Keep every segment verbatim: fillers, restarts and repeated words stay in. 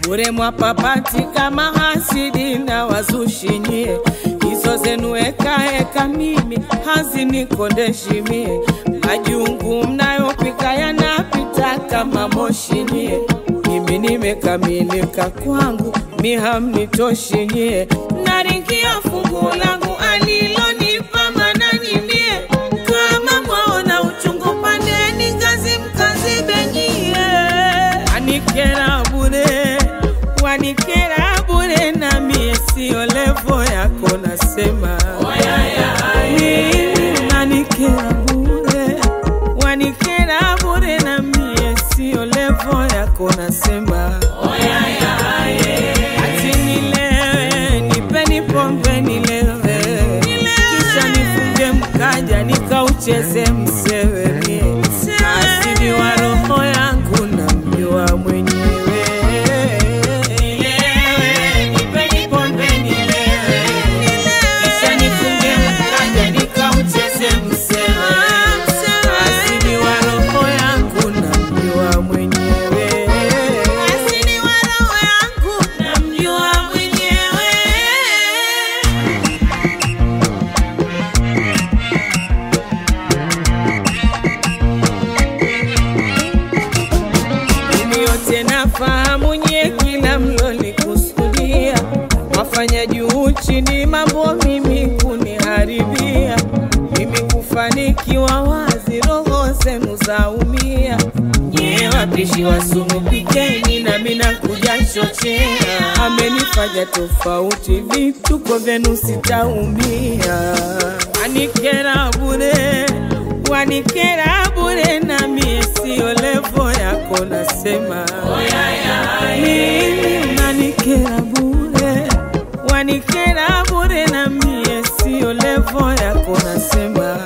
Ure mwapapati kama hasidi na wazushi nyie. Hizo zenu eka eka mimi hazinikondeshi mie. Majungu mnayopika yanapita kama moshi nyie. Mimi nimekamilika kwangu, mi hamnitoshi nyie. Naringia fungu langu alilonipa manani mie. Kama mwaona uchungu pandeni ngazi mkazi benyie. Wanikera bure, wanikera bure na mie sio levo yako nasema. Mimi nanikera bure, wanikera bure na mie sio levo yako nasema. Ati nilewe, nipeni pombe nilewe, kisha nifunge mkaja nikaucheze msewe mie. Asili wa roho yangu na mjua mwenyewe. Nilewe, nipeni pombe nilewe, kisha nifunge mkaja nikaucheze msewe. Asili wa roho yangu na mjua mwenyewe. Asili wa roho yangu na mjua mwenyewe. Mimi yote nafahamu nye kila mloli kusudia. Wafanya juu chini mambo mimi kuniharibia. Mimi kufanikiwa wazi roho zenu zaumia. Nye wapishi wa sumu pikeni na mina kuja chochea. Amenifanya tofauti vituko vyenu sitaumia. Wanikera bure, wanikera bure na mie sio levo yako nasema. Mimi nanikera bure, wanikera bure na mie sio levo yako nasema.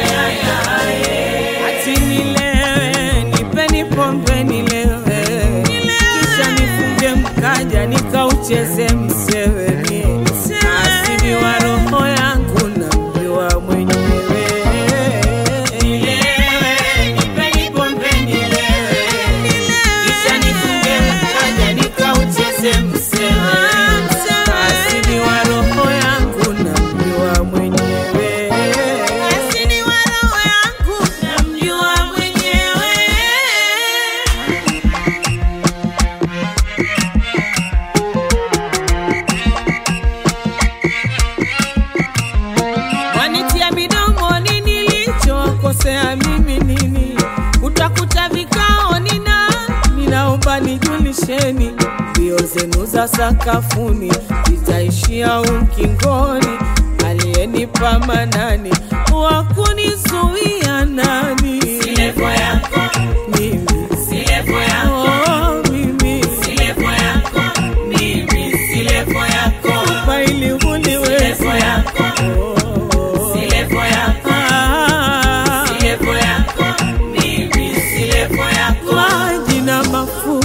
Ati nilewe, nipeni pombe nilewe, kisha nifunge mkaja nikaucheze msewe mie. Asili wa roho yangu na mjua mwenyewe. Nilewe, nipeni pombe nilewe, kisha nifunge mkaja nikaucheze msewe. Asili wa roho yangu na mjua mwenyewe. Asili wa roho yangu na mjua mwenyewe. Wanitia midomoni nilichokosea mimi nini. Utakuta vikao nina, ninaomba nijulisheni. Mbio zenu za sakafuni zitaishia ukingoni. Aliyenipa manani wakunizuia nani? Silevo yako mimi, silevo yako oh, mimi, silevo yako mimi, silevo yako baili uliwe, silevo yako oh, silevo yako ah, silevo yako mimi, silevo yako maji na mafuta.